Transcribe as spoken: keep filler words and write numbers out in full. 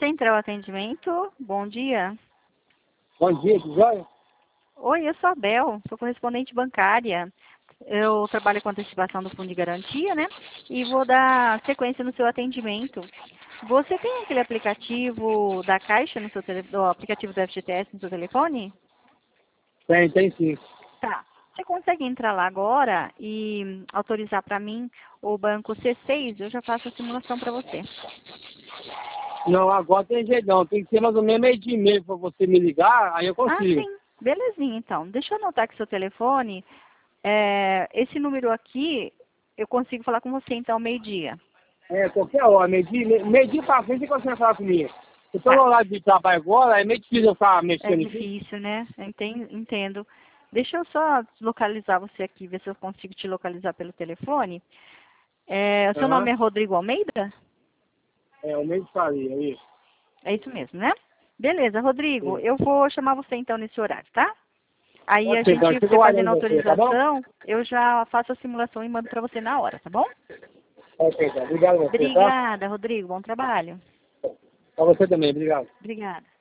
Central Atendimento, bom dia. Bom dia, tudo jóia? Oi, eu sou a Bel, sou correspondente bancária. Eu trabalho com antecipação do fundo de garantia, né? E vou dar sequência no seu atendimento. Você tem aquele aplicativo da Caixa no seu telefone, o aplicativo do F G T S no seu telefone? Tem, tem sim. Tá. Você consegue entrar lá agora e autorizar para mim o banco C seis? Eu já faço a simulação para você. Não, agora tem jeito não. Tem que ser mais ou menos meio dia e meio para você me ligar, aí eu Ah, consigo. sim. Belezinha, então. Deixa eu anotar aqui seu telefone. É, esse número aqui, eu consigo falar com você, então, meio-dia. É, qualquer hora, meio dia, meio, meio dia pra frente você consegue falar comigo. Eu tô no Tá. horário de trabalho agora, é meio difícil eu ficar É mexendo aqui. difícil, né? Enten- Entendo. Deixa eu só localizar você aqui, ver se eu consigo te localizar pelo telefone. É, o seu nome Aham. é Rodrigo Almeida? É, o meio de faria, é isso. É isso mesmo, né? Beleza, Rodrigo, Sim. eu vou chamar você então nesse horário, tá? Aí a Pode ser, então, gente, eu fico você fazendo a aguardando você, tá bom? autorização, eu já faço a simulação e mando pra você na hora, tá bom? Ok, então. Obrigado a você, tá? Obrigada, Rodrigo. Bom trabalho. Pra você também, obrigado. Obrigada.